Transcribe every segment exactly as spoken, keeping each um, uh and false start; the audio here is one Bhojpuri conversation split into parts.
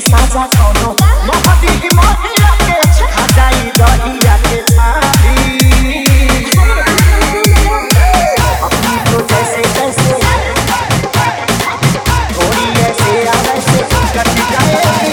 साजा कोनो मोहती की मोहिया के खजाई दहिया के थाली अपनी तो जैसे जैसे थोड़ी ऐसे या वैसे कट जाएगी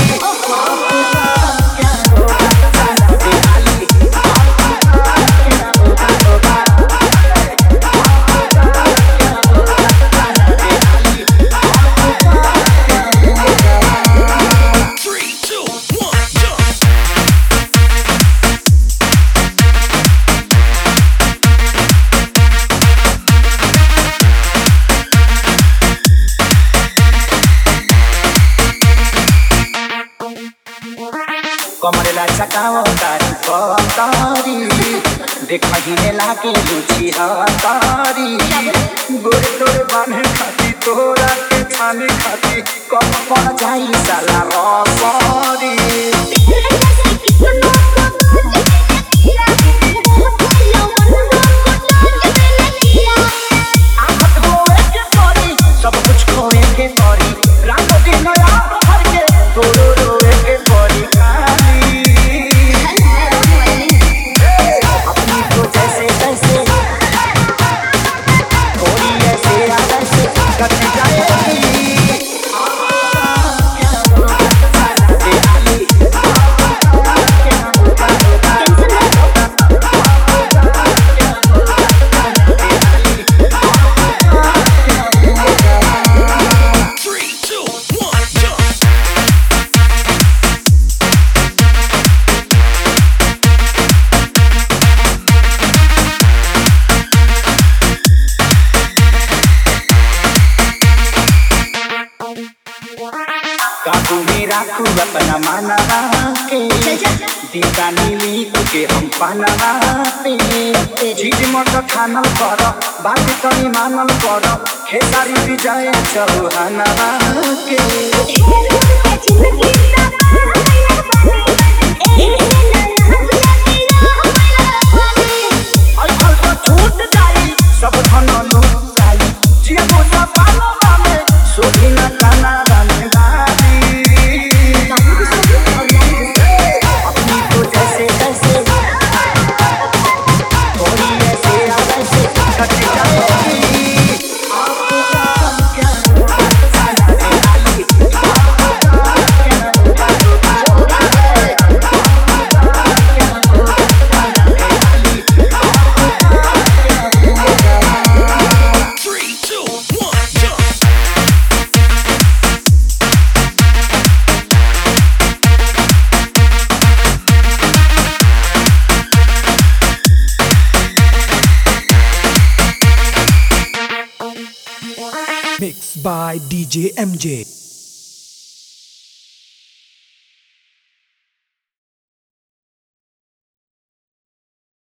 कमरेला चकाओ तारी कतारी देखही में लागे लुची हतारी गोरे तोरे बांधे खाती तोरा के छाने खाती कम पड़ जाई साला रसरी आफत होए के परी सब कुछ खोए के परी रात दिन याद भर के तोरो रोए के परी राखू अपना मानवा के दीवानी लिख के हम पानवा पे चीज मत खानल कर बात तनी मानल कर खेसारी विजय चौहानवा के छूट जाई सब धन लूट जाई जिया बोझा पालवा में सोधी ना काना बने बारी अपनी तो जैसे जैसे थोड़ी ऐसे या वैसे कट जाएगी Mixed by D J M J.